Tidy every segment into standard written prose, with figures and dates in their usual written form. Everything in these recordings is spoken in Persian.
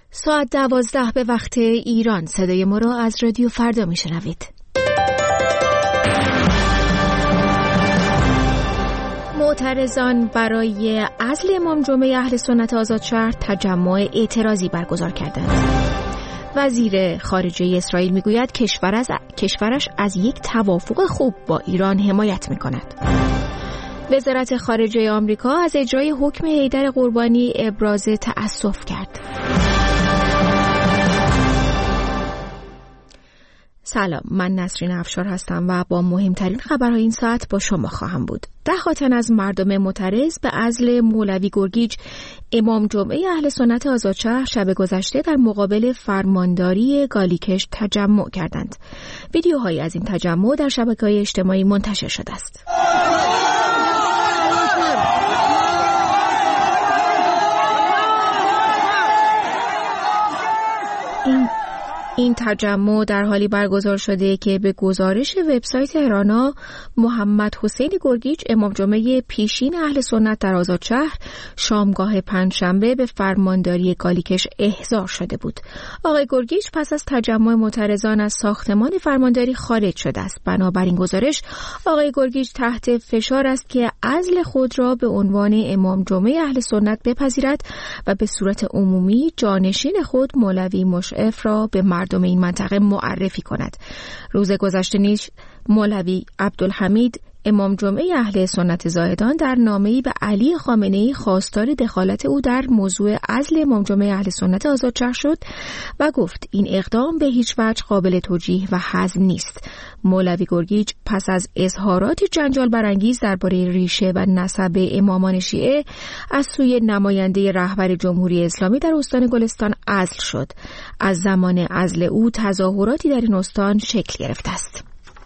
ساعت 12 به وقت ایران. صدای ما را از رادیو فردا میشنوید. معترضان برای عزل امام جمعه اهل سنت آزادشهر تجمع اعتراضی برگزار کردند. وزیر خارجه اسرائیل میگوید کشورش از یک توافق خوب با ایران حمایت میکند. وزارت خارجه آمریکا از اجرای حکم حیدر قربانی ابراز تأسف کرد. سلام، من نسرین افشار هستم و با مهمترین خبرهای این ساعت با شما خواهم بود. ده‌ها تن از مردم معترض به عزل مولوی گرگیج امام جمعه اهل سنت آزادشهر شب گذشته در مقابل فرمانداری گالیکش تجمع کردند. ویدیوهایی از این تجمع در شبکه‌های اجتماعی منتشر شده است. این تجمع در حالی برگزار شده که به گزارش وبسایت هرانا محمد حسین گرگیج امام جمعه پیشین اهل سنت در آزادشهر شامگاه پنجشنبه به فرمانداری گالیکش احضار شده بود. آقای گرگیج پس از تجمع معترضان از ساختمان فرمانداری خارج شده است. بنابراین گزارش آقای گرگیج تحت فشار است که عزل خود را به عنوان امام جمعه اهل سنت بپذیرد و به صورت عمومی جانشین خود مولوی مشعف را به مردم این منطقه معرفی کند. روز گذشته نیز مولوی عبدالحمید امام جمعه اهل سنت زاهدان در نامه‌ای به علی خامنه‌ای خواستار دخالت او در موضوع عزل امام جمعه اهل سنت آزادشهر شد و گفت این اقدام به هیچ وجه قابل توجیه و هضم نیست. مولوی گرگیج پس از اظهارات جنجال برانگیز درباره ریشه و نسب امامان شیعه از سوی نماینده رهبر جمهوری اسلامی در استان گلستان عزل شد. از زمان عزل او تظاهراتی در این استان شکل گرفته است.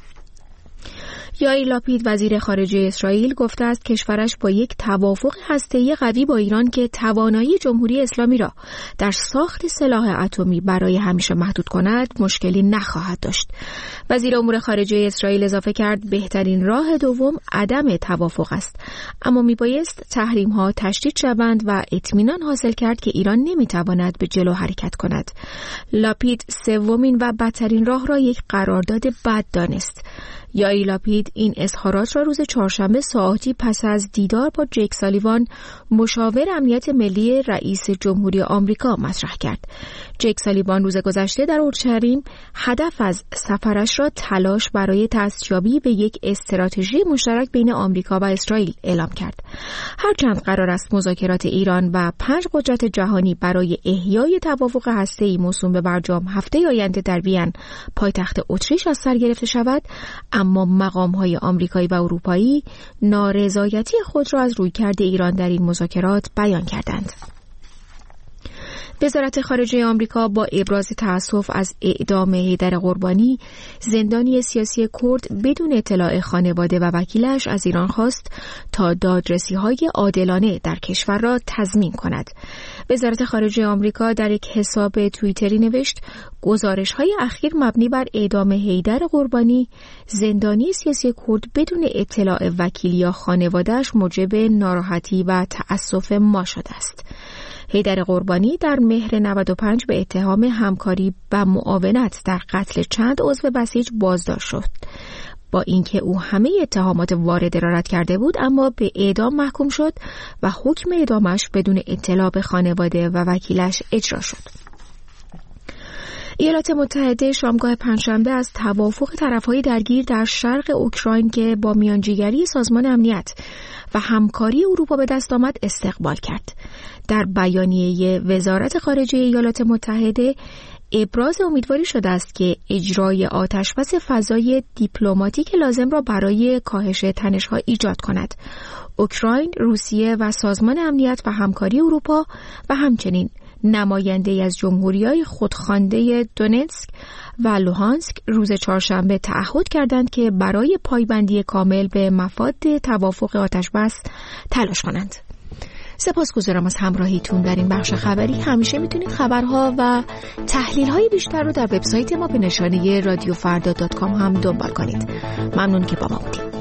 یائیر لاپید وزیر خارجه اسرائیل گفته است کشورش با یک توافق هسته‌ای قوی با ایران که توانایی جمهوری اسلامی را در ساخت سلاح اتمی برای همیشه محدود کند مشکلی نخواهد داشت. وزیر امور خارجه اسرائیل اضافه کرد بهترین راه دوم عدم توافق است، اما میبایست تحریم‌ها تشدید شوند و اطمینان حاصل کرد که ایران نمیتواند به جلو حرکت کند. لاپید سومین و بدترین راه را یک قرارداد بد دانست. یائیر لاپید این اظهارات را روز چهارشنبه ساعاتی پس از دیدار با جیک سالیوان مشاور امنیت ملی رئیس جمهوری آمریکا مطرح کرد. جیک سالیوان روز گذشته در اورشلیم هدف از سفرش را تلاش برای دستیابی به یک استراتژی مشترک بین آمریکا و اسرائیل اعلام کرد. هرچند قرار است مذاکرات ایران و 5 قدرت جهانی برای احیای توافق هسته‌ای موسوم به برجام هفته آینده در وین پایتخت اتریش از سر گرفته شود، اما مقام‌های آمریکایی و اروپایی نارضایتی خود را از رویکرد ایران در این مذاکرات بیان کردند. وزارت خارجه آمریکا با ابراز تأسف از اعدام حیدر قربانی زندانی سیاسی کرد بدون اطلاع خانواده و وکیلش از ایران خواست تا دادرسی‌های عادلانه در کشور را تضمین کند. وزارت خارجه آمریکا در یک حساب توییتری نوشت گزارش‌های اخیر مبنی بر اعدام حیدر قربانی زندانی سیاسی کرد بدون اطلاع وکیل یا خانواده‌اش موجب ناراحتی و تأسف ما شده است. حیدر قربانی در مهر 95 به اتهام همکاری و معاونت در قتل چند عضو بسیج بازداشت شد. با اینکه او همه اتهامات وارده را رد کرده بود، اما به اعدام محکوم شد و حکم اعدامش بدون اطلاع به خانواده و وکیلش اجرا شد. ایالات متحده شامگاه پنجشنبه از توافق طرف‌های درگیر در شرق اوکراین که با میانجیگری سازمان امنیت و همکاری اروپا به دست آمد استقبال کرد. در بیانیه وزارت خارجه ایالات متحده ابراز امیدواری شده است که اجرای آتشبس فضای دیپلماتیک لازم را برای کاهش تنش‌ها ایجاد کند. اوکراین، روسیه و سازمان امنیت و همکاری اروپا و همچنین نماینده از جمهوری‌های خودخوانده دونتسک و لوهانسک روز چهارشنبه تعهد کردند که برای پایبندی کامل به مفاد توافق آتشبس تلاش کنند. سپاسگزارم از همراهیتون در این بخش خبری. همیشه میتونید خبرها و تحلیل‌های بیشتر رو در وبسایت ما به نشانی radiofrda.com هم دنبال کنید. ممنون که با ما بودید.